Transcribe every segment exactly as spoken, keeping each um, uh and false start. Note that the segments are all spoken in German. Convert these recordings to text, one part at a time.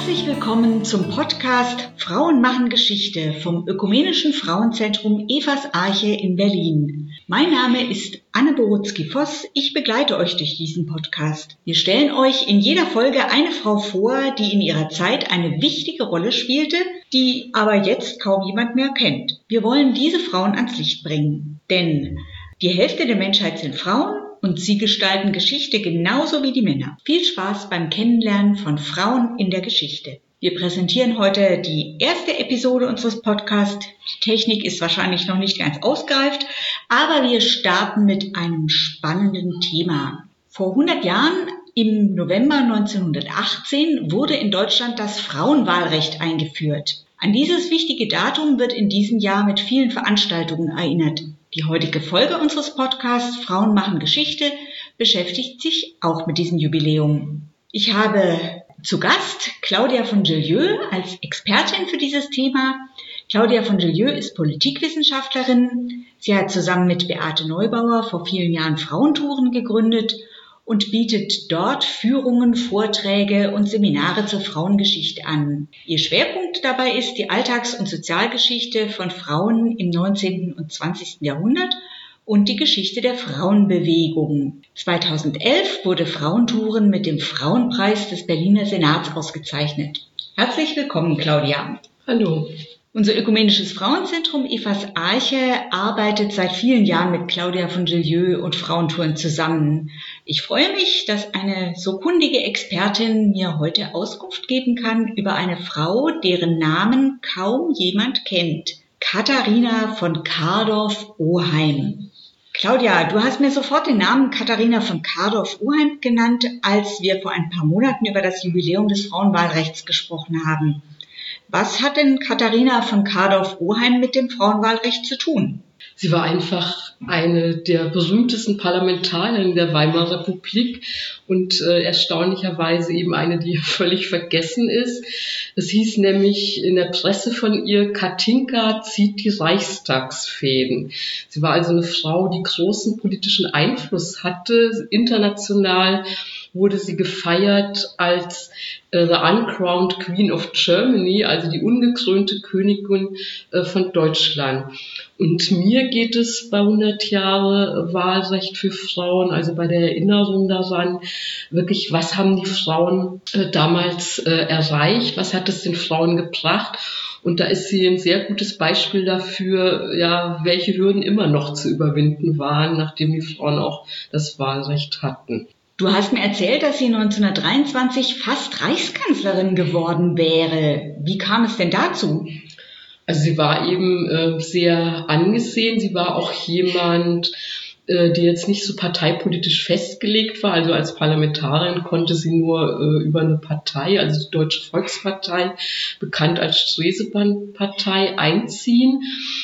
Herzlich willkommen zum Podcast Frauen machen Geschichte vom Ökumenischen Frauenzentrum Evas Arche in Berlin. Mein Name ist Anne Borutzki-Voss. Ich begleite euch durch diesen Podcast. Wir stellen euch in jeder Folge eine Frau vor, die in ihrer Zeit eine wichtige Rolle spielte, die aber jetzt kaum jemand mehr kennt. Wir wollen diese Frauen ans Licht bringen, denn die Hälfte der Menschheit sind Frauen und sie gestalten Geschichte genauso wie die Männer. Viel Spaß beim Kennenlernen von Frauen in der Geschichte. Wir präsentieren heute die erste Episode unseres Podcasts. Die Technik ist wahrscheinlich noch nicht ganz ausgereift, aber wir starten mit einem spannenden Thema. Vor hundert Jahren, im November neunzehnhundertachtzehn, wurde in Deutschland das Frauenwahlrecht eingeführt. An dieses wichtige Datum wird in diesem Jahr mit vielen Veranstaltungen erinnert. Die heutige Folge unseres Podcasts Frauen machen Geschichte beschäftigt sich auch mit diesem Jubiläum. Ich habe zu Gast Claudia von Gillieu als Expertin für dieses Thema. Claudia von Gillieu ist Politikwissenschaftlerin. Sie hat zusammen mit Beate Neubauer vor vielen Jahren Frauentouren gegründet und bietet dort Führungen, Vorträge und Seminare zur Frauengeschichte an. Ihr Schwerpunkt dabei ist die Alltags- und Sozialgeschichte von Frauen im neunzehnten und zwanzigsten Jahrhundert und die Geschichte der Frauenbewegung. zweitausendelf wurde Frauentouren mit dem Frauenpreis des Berliner Senats ausgezeichnet. Herzlich willkommen, Claudia. Hallo. Unser Ökumenisches Frauenzentrum Evas Arche arbeitet seit vielen Jahren mit Claudia von Gillieu und Frauentouren zusammen. Ich freue mich, dass eine so kundige Expertin mir heute Auskunft geben kann über eine Frau, deren Namen kaum jemand kennt. Katharina von Kardorff-Oheim. Claudia, du hast mir sofort den Namen Katharina von Kardorff-Oheim genannt, als wir vor ein paar Monaten über das Jubiläum des Frauenwahlrechts gesprochen haben. Was hat denn Katharina von Kardorff-Oheim mit dem Frauenwahlrecht zu tun? Sie war einfach eine der berühmtesten Parlamentarierinnen der Weimarer Republik und äh, erstaunlicherweise eben eine, die völlig vergessen ist. Es hieß nämlich in der Presse von ihr, Katinka zieht die Reichstagsfäden. Sie war also eine Frau, die großen politischen Einfluss hatte, international wurde sie gefeiert als äh, the uncrowned Queen of Germany, also die ungekrönte Königin äh, von Deutschland. Und mir geht es bei hundert Jahre Wahlrecht für Frauen, also bei der Erinnerung daran, wirklich, was haben die Frauen äh, damals äh, erreicht, was hat es den Frauen gebracht? Und da ist sie ein sehr gutes Beispiel dafür, ja, welche Hürden immer noch zu überwinden waren, nachdem die Frauen auch das Wahlrecht hatten. Du hast mir erzählt, dass sie neunzehnhundertdreiundzwanzig fast Reichskanzlerin geworden wäre. Wie kam es denn dazu? Also sie war eben äh, sehr angesehen. Sie war auch jemand, äh, die jetzt nicht so parteipolitisch festgelegt war. Also als Parlamentarierin konnte sie nur äh, über eine Partei, also die Deutsche Volkspartei, bekannt als Stresemann-Partei, einziehen.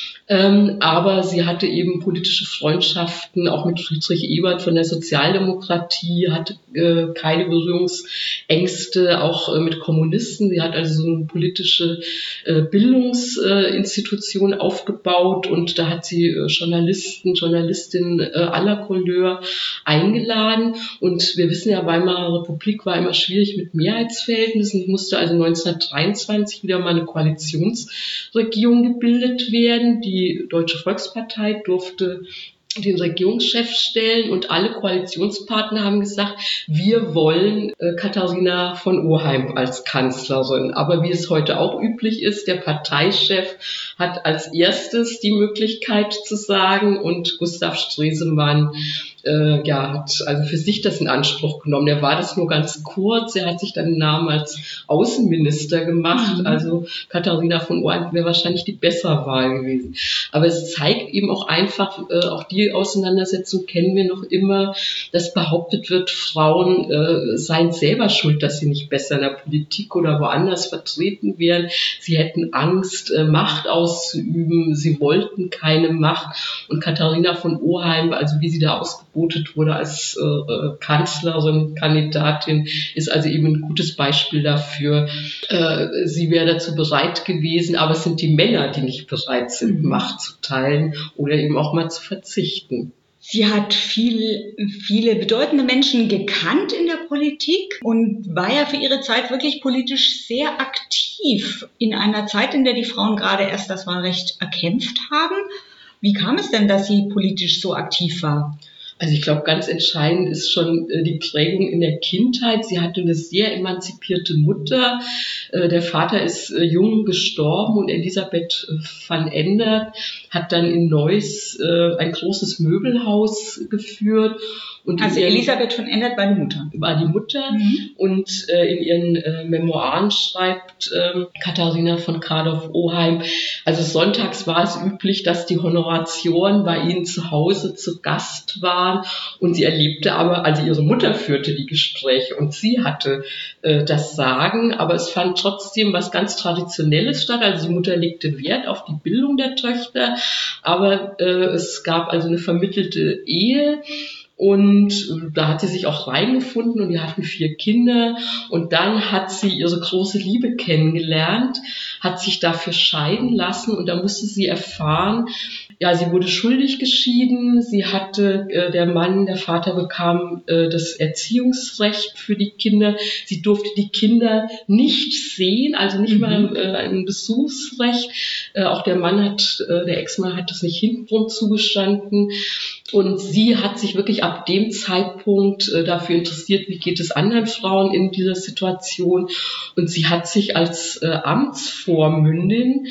Ähm, aber sie hatte eben politische Freundschaften, auch mit Friedrich Ebert von der Sozialdemokratie, hatte äh, keine Berührungsängste, auch äh, mit Kommunisten. Sie hat also so eine politische äh, Bildungsinstitution äh, aufgebaut und da hat sie äh, Journalisten, Journalistinnen äh, aller Couleur eingeladen. Und wir wissen ja, Weimarer Republik war immer schwierig mit Mehrheitsverhältnissen. Es musste also neunzehnhundertdreiundzwanzig wieder mal eine Koalitionsregierung gebildet werden. Die Die Deutsche Volkspartei durfte den Regierungschef stellen und alle Koalitionspartner haben gesagt, wir wollen äh, Katharina von Oheim als Kanzlerin. Aber wie es heute auch üblich ist, der Parteichef hat als erstes die Möglichkeit zu sagen und Gustav Stresemann äh, ja, hat also für sich das in Anspruch genommen. Er war das nur ganz kurz, er hat sich dann den Namen als Außenminister gemacht, mhm. Also Katharina von Oheim wäre wahrscheinlich die bessere Wahl gewesen. Aber es zeigt eben auch einfach, äh, auch die Auseinandersetzung kennen wir noch immer, dass behauptet wird, Frauen äh, seien selber schuld, dass sie nicht besser in der Politik oder woanders vertreten wären. Sie hätten Angst, äh, Macht auszuüben, sie wollten keine Macht. Und Katharina von Oheim, also wie sie da ausgebotet wurde als äh, Kanzlerin, Kandidatin, ist also eben ein gutes Beispiel dafür. Äh, sie wäre dazu bereit gewesen, aber es sind die Männer, die nicht bereit sind, Macht zu teilen oder eben auch mal zu verzichten. Sie hat viel, viele bedeutende Menschen gekannt in der Politik und war ja für ihre Zeit wirklich politisch sehr aktiv in einer Zeit, in der die Frauen gerade erst das Wahlrecht erkämpft haben. Wie kam es denn, dass sie politisch so aktiv war? Also ich glaube, ganz entscheidend ist schon äh, die Prägung in der Kindheit. Sie hatte eine sehr emanzipierte Mutter. Äh, der Vater ist äh, jung gestorben und Elisabeth äh, van Endert hat dann in Neuss äh, ein großes Möbelhaus geführt. Und also ihren, Elisabeth van Endert war die Mutter. War die Mutter. Mhm. Und äh, in ihren äh, Memoiren schreibt äh, Katharina von Kardorff-Oheim, also sonntags war es üblich, dass die Honoratioren bei ihnen zu Hause zu Gast waren und sie erlebte aber, also ihre Mutter führte die Gespräche und sie hatte äh, das Sagen, aber es fand trotzdem was ganz Traditionelles statt, also die Mutter legte Wert auf die Bildung der Töchter, aber äh, es gab also eine vermittelte Ehe. Und da hat sie sich auch reingefunden und die hatten vier Kinder. Und dann hat sie ihre große Liebe kennengelernt, hat sich dafür scheiden lassen und da musste sie erfahren, ja, sie wurde schuldig geschieden, sie hatte, äh, der Mann, der Vater bekam äh, das Erziehungsrecht für die Kinder, sie durfte die Kinder nicht sehen, also nicht mhm. mal äh, ein Besuchsrecht, äh, auch der Mann hat, äh, der Ex-Mann hat das nicht hintenrum zugestanden und sie hat sich wirklich ab dem Zeitpunkt äh, dafür interessiert, wie geht es anderen Frauen in dieser Situation und sie hat sich als äh, Amtsvormündin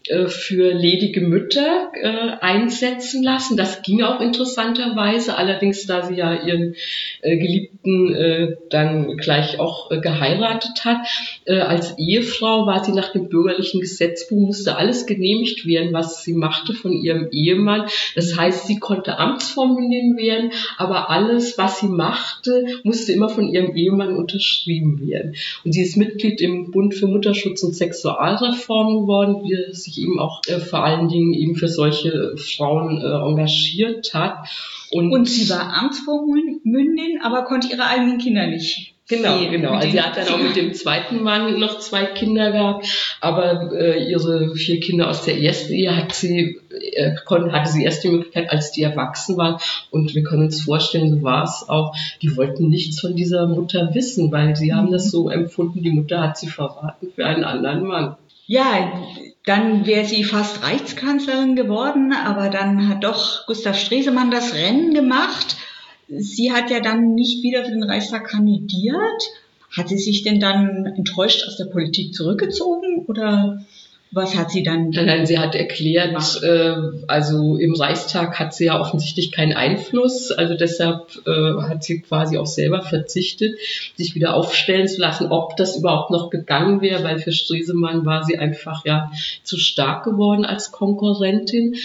für ledige Mütter äh, einsetzen lassen. Das ging auch interessanterweise, allerdings da sie ja ihren äh, Geliebten äh, dann gleich auch äh, geheiratet hat. Äh, als Ehefrau war sie nach dem bürgerlichen Gesetzbuch, musste alles genehmigt werden, was sie machte von ihrem Ehemann. Das heißt, sie konnte Amtsvormündin werden, aber alles, was sie machte, musste immer von ihrem Ehemann unterschrieben werden. Und sie ist Mitglied im Bund für Mutterschutz und Sexualreform geworden, die sich eben auch äh, vor allen Dingen eben für solche Frauen äh, engagiert hat. Und, und sie war Amtsvormündin, aber konnte ihre eigenen Kinder nicht. Genau, sehen. genau. Also sie hat dann auch mit dem zweiten Mann noch zwei Kinder gehabt, aber äh, ihre vier Kinder aus der ersten Ehe hat sie, äh, konnte, hatte sie erst die Möglichkeit, als die erwachsen waren. Und wir können uns vorstellen, so war es auch, die wollten nichts von dieser Mutter wissen, weil sie haben das so empfunden, die Mutter hat sie verraten für einen anderen Mann. Ja, dann wäre sie fast Reichskanzlerin geworden, aber dann hat doch Gustav Stresemann das Rennen gemacht. Sie hat ja dann nicht wieder für den Reichstag kandidiert. Hat sie sich denn dann enttäuscht aus der Politik zurückgezogen oder was hat sie dann? Nein, nein, sie hat erklärt, äh, also im Reichstag hat sie ja offensichtlich keinen Einfluss, also deshalb äh, hat sie quasi auch selber verzichtet, sich wieder aufstellen zu lassen, ob das überhaupt noch gegangen wäre, weil für Stresemann war sie einfach ja zu stark geworden als Konkurrentin.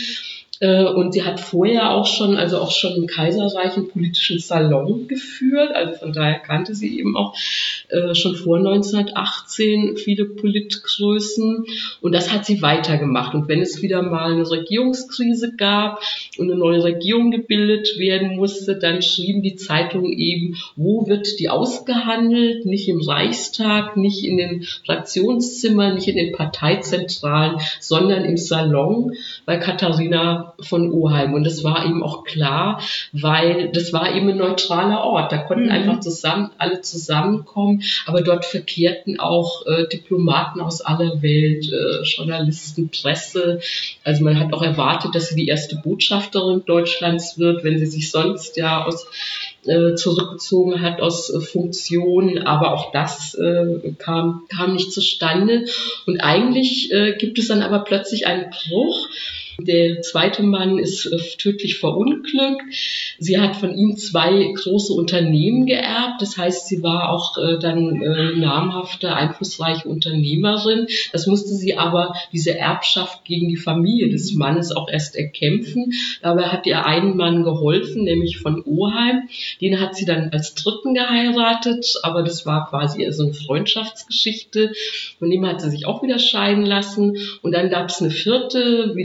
Und sie hat vorher auch schon, also auch schon im Kaiserreich einen politischen Salon geführt. Also von daher kannte sie eben auch äh, schon vor neunzehnhundertachtzehn viele Politgrößen. Und das hat sie weitergemacht. Und wenn es wieder mal eine Regierungskrise gab und eine neue Regierung gebildet werden musste, dann schrieben die Zeitungen eben, wo wird die ausgehandelt? Nicht im Reichstag, nicht in den Fraktionszimmern, nicht in den Parteizentralen, sondern im Salon, bei Katharina von Oheim. Und das war eben auch klar, weil das war eben ein neutraler Ort. Da konnten mhm. einfach zusammen, alle zusammenkommen, aber dort verkehrten auch äh, Diplomaten aus aller Welt, äh, Journalisten, Presse. Also man hat auch erwartet, dass sie die erste Botschafterin Deutschlands wird, wenn sie sich sonst ja aus äh, zurückgezogen hat aus äh, Funktionen, aber auch das äh, kam, kam nicht zustande. Und eigentlich äh, gibt es dann aber plötzlich einen Bruch. Der zweite Mann ist äh, tödlich verunglückt. Sie hat von ihm zwei große Unternehmen geerbt. Das heißt, sie war auch äh, dann äh, namhafte, einflussreiche Unternehmerin. Das musste sie aber, diese Erbschaft gegen die Familie des Mannes auch erst erkämpfen. Dabei hat ihr ein Mann geholfen, nämlich von Oheim. Den hat sie dann als Dritten geheiratet, aber das war quasi so eine Freundschaftsgeschichte. Von dem hat sie sich auch wieder scheiden lassen. Und dann gab es eine vierte, wieder Liebes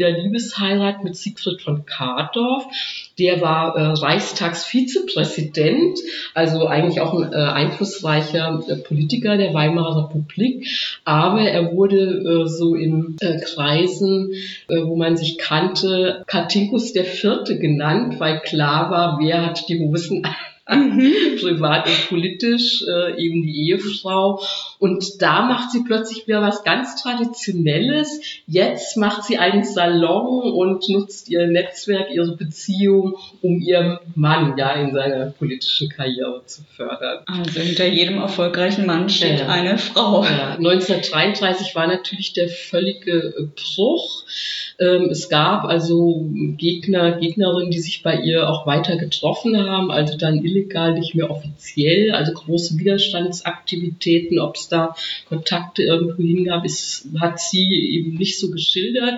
Liebesheirat mit Siegfried von Kardorff. Der war äh, Reichstagsvizepräsident, also eigentlich auch ein äh, einflussreicher äh, Politiker der Weimarer Republik. Aber er wurde äh, so in äh, Kreisen, äh, wo man sich kannte, Kartinkus der Vierte genannt, weil klar war, wer hat die Hosen Mhm. privat und politisch, äh, eben die Ehefrau. Und da macht sie plötzlich wieder was ganz Traditionelles. Jetzt macht sie einen Salon und nutzt ihr Netzwerk, ihre Beziehung, um ihren Mann ja in seiner politischen Karriere zu fördern. Also hinter jedem erfolgreichen Mann steht ja eine Frau. Ja. neunzehnhundertdreiunddreißig war natürlich der völlige Bruch. Ähm, es gab also Gegner, Gegnerinnen, die sich bei ihr auch weiter getroffen haben, also dann illegal, nicht mehr offiziell, also große Widerstandsaktivitäten, ob es da Kontakte irgendwo hingab, ist, hat sie eben nicht so geschildert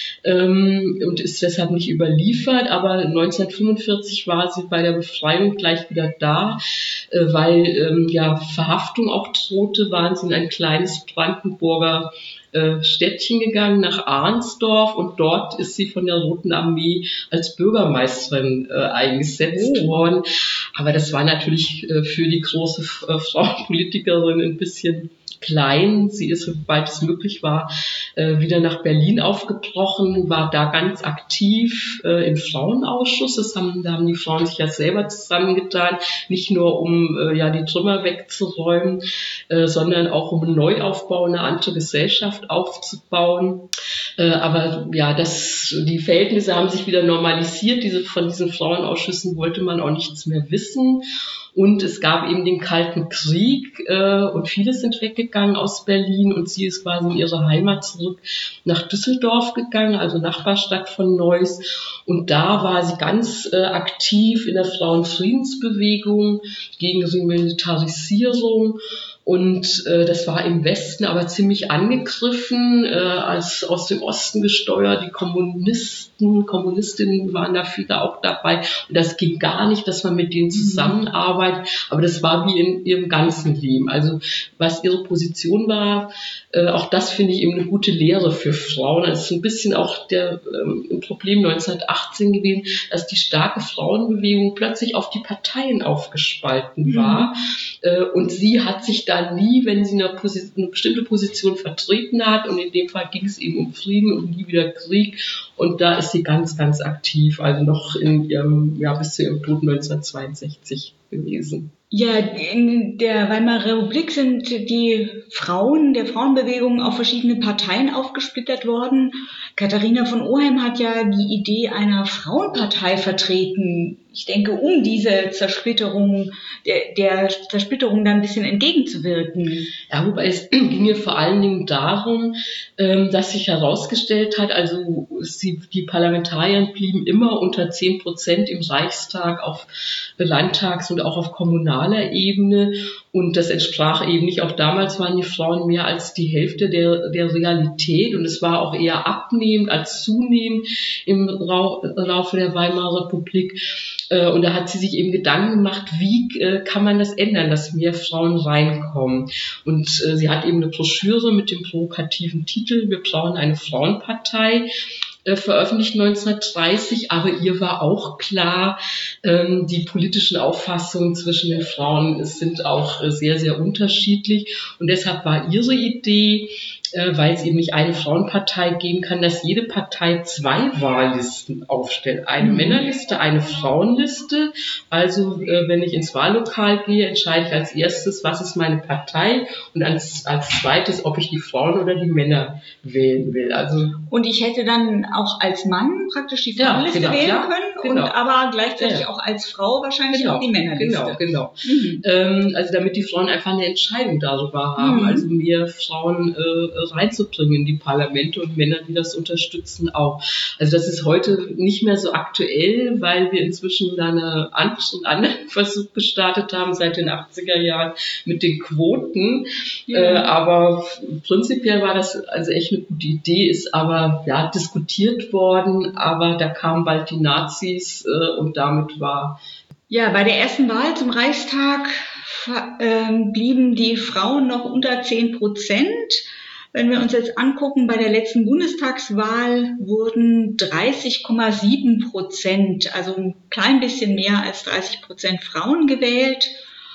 ähm, und ist deshalb nicht überliefert, aber neunzehnhundertfünfundvierzig war sie bei der Befreiung gleich wieder da, äh, weil ähm, ja Verhaftung auch drohte, waren sie in ein kleines Brandenburger Städtchen gegangen, nach Arnsdorf, und dort ist sie von der Roten Armee als Bürgermeisterin äh, eingesetzt oh. worden. Aber das war natürlich äh, für die große äh, Frauenpolitikerin ein bisschen klein. Sie ist, sobald es möglich war, äh, wieder nach Berlin aufgebrochen, war da ganz aktiv äh, im Frauenausschuss. Das haben, da haben die Frauen sich ja selber zusammengetan, nicht nur um äh, ja die Trümmer wegzuräumen, äh, sondern auch um einen Neuaufbau, eine andere Gesellschaft aufzubauen. Äh, aber ja, das, die Verhältnisse haben sich wieder normalisiert. Diese, von diesen Frauenausschüssen wollte man auch nichts mehr wissen. Und es gab eben den Kalten Krieg äh, und viele sind weggegangen aus Berlin, und sie ist quasi in ihre Heimat zurück nach Düsseldorf gegangen, also Nachbarstadt von Neuss. Und da war sie ganz äh, aktiv in der Frauenfriedensbewegung gegen Remilitarisierung. Und äh, das war im Westen aber ziemlich angegriffen, äh, als aus dem Osten gesteuert. Die Kommunisten, Kommunistinnen waren da viele auch dabei. Und das ging gar nicht, dass man mit denen zusammenarbeitet. Aber das war wie in ihrem ganzen Leben. Also was ihre Position war, äh, auch das finde ich eben eine gute Lehre für Frauen. Das ist ein bisschen auch der ähm, Problem neunzehnhundertachtzehn gewesen, dass die starke Frauenbewegung plötzlich auf die Parteien aufgespalten war. Mhm. Äh, und sie hat sich da nie, wenn sie eine, Position, eine bestimmte Position vertreten hat, und in dem Fall ging es eben um Frieden und nie wieder Krieg, und da ist sie ganz, ganz aktiv, also noch in ihrem, ja, bis zu ihrem Tod neunzehnhundertzweiundsechzig gewesen. Ja, in der Weimarer Republik sind die Frauen der Frauenbewegung auf verschiedene Parteien aufgesplittert worden. Katharina von Oheim hat ja die Idee einer Frauenpartei vertreten. Ich denke, um diese Zersplitterung, der, der Zersplitterung dann ein bisschen entgegenzuwirken. Ja, wobei es ging mir vor allen Dingen darum, dass sich herausgestellt hat, also sie, die Parlamentarier blieben immer unter zehn Prozent im Reichstag, auf Landtags- und auch auf kommunaler Ebene. Und das entsprach eben nicht, auch damals waren die Frauen mehr als die Hälfte der, der Realität, und es war auch eher abnehmend als zunehmend im Laufe der Weimarer Republik. Und da hat sie sich eben Gedanken gemacht, wie kann man das ändern, dass mehr Frauen reinkommen. Und sie hat eben eine Broschüre mit dem provokativen Titel "Wir brauchen eine Frauenpartei" veröffentlicht neunzehnhundertdreißig, aber ihr war auch klar, ähm, die politischen Auffassungen zwischen den Frauen sind auch äh, sehr, sehr unterschiedlich, und deshalb war ihre Idee, äh, weil es eben nicht eine Frauenpartei geben kann, dass jede Partei zwei Wahllisten aufstellt. Eine mhm. Männerliste, eine Frauenliste. Also äh, wenn ich ins Wahllokal gehe, entscheide ich als erstes, was ist meine Partei, und als, als zweites, ob ich die Frauen oder die Männer wählen will. Also und ich hätte dann auch als Mann praktisch die Frauenliste ja, genau, wählen klar, können, genau. und aber gleichzeitig ja. auch als Frau wahrscheinlich genau, auch die Männerliste. Genau, genau. Mhm. Ähm, also damit die Frauen einfach eine Entscheidung darüber haben, mhm. also mehr Frauen äh, reinzubringen in die Parlamente, und Männer, die das unterstützen, auch. Also das ist heute nicht mehr so aktuell, weil wir inzwischen da eine anderen, anderen Versuch gestartet haben seit den achtziger Jahren mit den Quoten. Ja. Äh, aber prinzipiell war das also echt eine gute Idee, ist aber ja diskutiert worden, aber da kamen bald die Nazis äh, und damit war... Ja, bei der ersten Wahl zum Reichstag äh, blieben die Frauen noch unter zehn Prozent. Wenn wir uns jetzt angucken, bei der letzten Bundestagswahl wurden dreißig Komma sieben Prozent, also ein klein bisschen mehr als dreißig Prozent Frauen gewählt.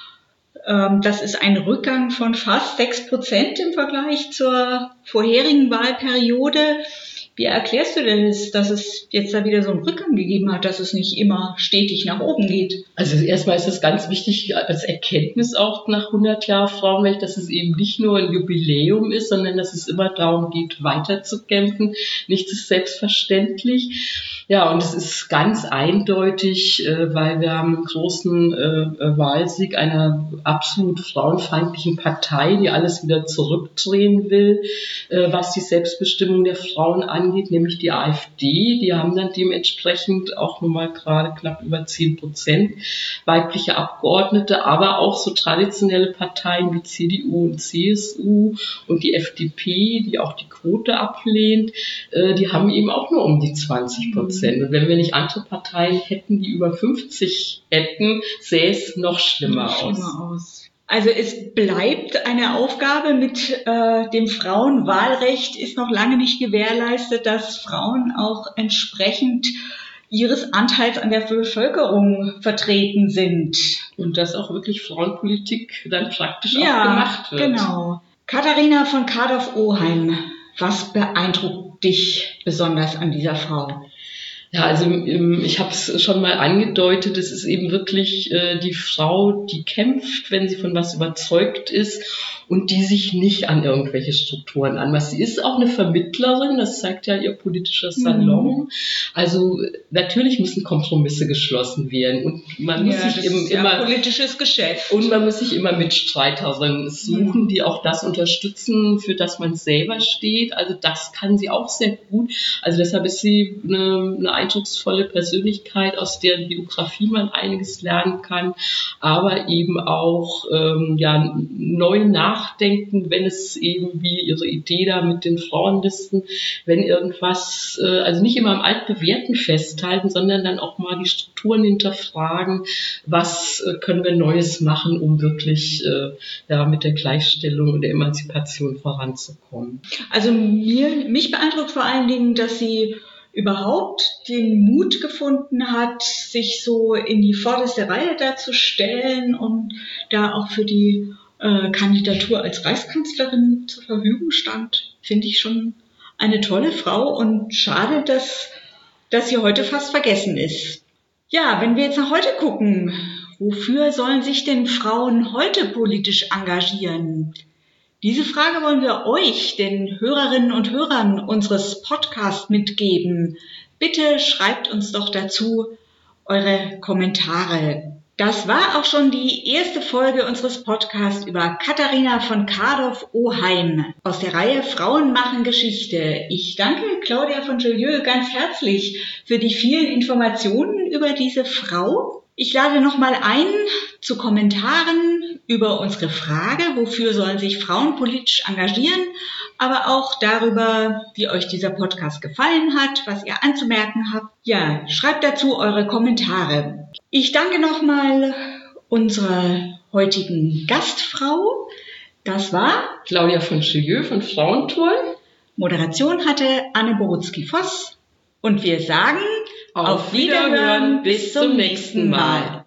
Das ist ein Rückgang von fast sechs Prozent im Vergleich zur vorherigen Wahlperiode. Wie erklärst du denn das, dass es jetzt da wieder so einen Rückgang gegeben hat, dass es nicht immer stetig nach oben geht? Also erstmal ist es ganz wichtig als Erkenntnis auch nach hundert Jahren Frauenrecht, dass es eben nicht nur ein Jubiläum ist, sondern dass es immer darum geht, weiterzukämpfen. Nichts ist selbstverständlich. Ja, und es ist ganz eindeutig, weil wir haben einen großen Wahlsieg einer absolut frauenfeindlichen Partei, die alles wieder zurückdrehen will, was die Selbstbestimmung der Frauen angeht, nämlich die AfD. Die haben dann dementsprechend auch nochmal gerade knapp über zehn Prozent weibliche Abgeordnete, aber auch so traditionelle Parteien wie C D U und C S U und die F D P, die auch die Quote ablehnt, die haben eben auch nur um die zwanzig Prozent. Und wenn wir nicht andere Parteien hätten, die über fünfzig hätten, sähe es noch schlimmer, noch schlimmer aus. aus. Also es bleibt eine Aufgabe mit äh, dem Frauenwahlrecht, ist noch lange nicht gewährleistet, dass Frauen auch entsprechend ihres Anteils an der Bevölkerung vertreten sind. Und dass auch wirklich Frauenpolitik dann praktisch ja, auch gemacht wird. Genau. Katharina von Kardorff-Oheim, was beeindruckt dich besonders an dieser Frau? Ja, also ich habe es schon mal angedeutet, es ist eben wirklich äh, die Frau, die kämpft, wenn sie von was überzeugt ist und die sich nicht an irgendwelche Strukturen anmaßt. Sie ist auch eine Vermittlerin, das zeigt ja ihr politischer Salon. Mhm. Also natürlich müssen Kompromisse geschlossen werden und man muss ja, sich das eben ist ja immer politisches Geschäft und man muss sich immer Mitstreiterinnen suchen, mhm. die auch das unterstützen, für das man selber steht. Also das kann sie auch sehr gut. Also deshalb ist sie eine, eine eindrucksvolle Persönlichkeit, aus deren Biografie man einiges lernen kann, aber eben auch ähm, ja neu nachdenken, wenn es eben wie ihre Idee da mit den Frauenlisten, wenn irgendwas, äh, also nicht immer am Altbewährten festhalten, sondern dann auch mal die Strukturen hinterfragen, was äh, können wir Neues machen, um wirklich äh, ja mit der Gleichstellung und der Emanzipation voranzukommen. Also mir, mich beeindruckt vor allen Dingen, dass sie überhaupt den Mut gefunden hat, sich so in die vorderste Reihe da zu stellen und da auch für die äh, Kandidatur als Reichskanzlerin zur Verfügung stand, finde ich schon eine tolle Frau und schade, dass, dass sie heute fast vergessen ist. Ja, wenn wir jetzt nach heute gucken, wofür sollen sich denn Frauen heute politisch engagieren? Diese Frage wollen wir euch, den Hörerinnen und Hörern unseres Podcasts, mitgeben. Bitte schreibt uns doch dazu eure Kommentare. Das war auch schon die erste Folge unseres Podcasts über Katharina von Kardorff-Oheim aus der Reihe Frauen machen Geschichte. Ich danke Claudia von Jolieu ganz herzlich für die vielen Informationen über diese Frau. Ich lade nochmal ein zu Kommentaren über unsere Frage, wofür sollen sich Frauen politisch engagieren, aber auch darüber, wie euch dieser Podcast gefallen hat, was ihr anzumerken habt. Ja, schreibt dazu eure Kommentare. Ich danke nochmal unserer heutigen Gastfrau. Das war Claudia von Jolieu von Frauenturm. Moderation hatte Anne Borutzki-Voss. Und wir sagen auf Wiederhören, bis zum nächsten Mal.